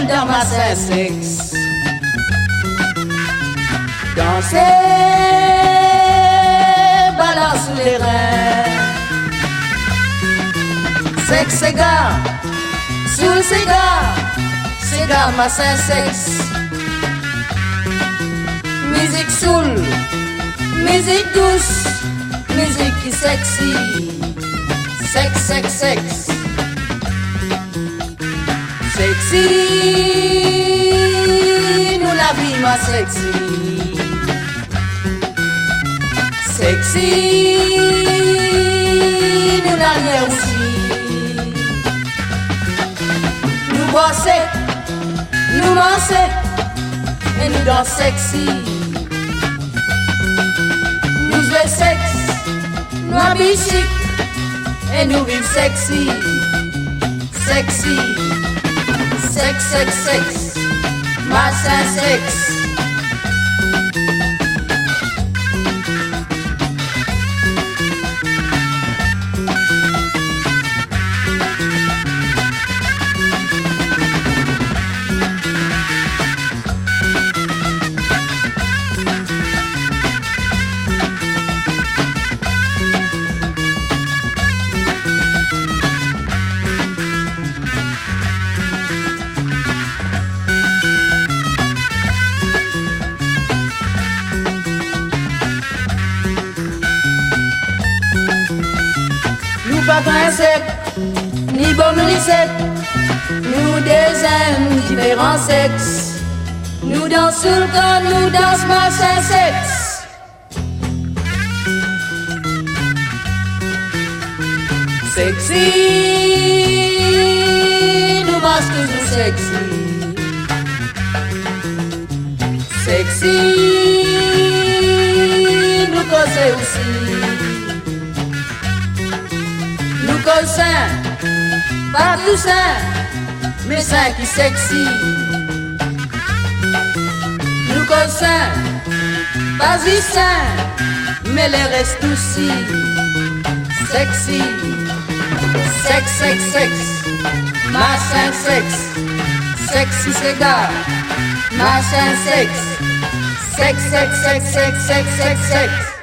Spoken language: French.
dans ma sexe. Danser, balance les reins. Sexe égard, sous le cigare ma sexe. Musique soul, musique douce, musique qui sexy. Sexe. Sexy, nous la vie ma sexy. Sexy, nous la vie aussi. Nous bosser, nous manser, et nous dans sexy. Nous jouer sexe, nous habiller chic, et nous vivre sexy. Sexy. Sexe, ma sexe. Pas principe, ni bon lycée. Nous des âmes différents sexes. Nous dansons le corps, nous dansons ma sexe. Sexy, nous marchons toujours sexy. Sexy, nous causons aussi. Nous causons, pas tout ça, mais ça qui sexy. Nous causons, pas y ça, mais les restes aussi. Sexy, sexe, machin sexe. Sexy cigare, machin sexe. Sexe.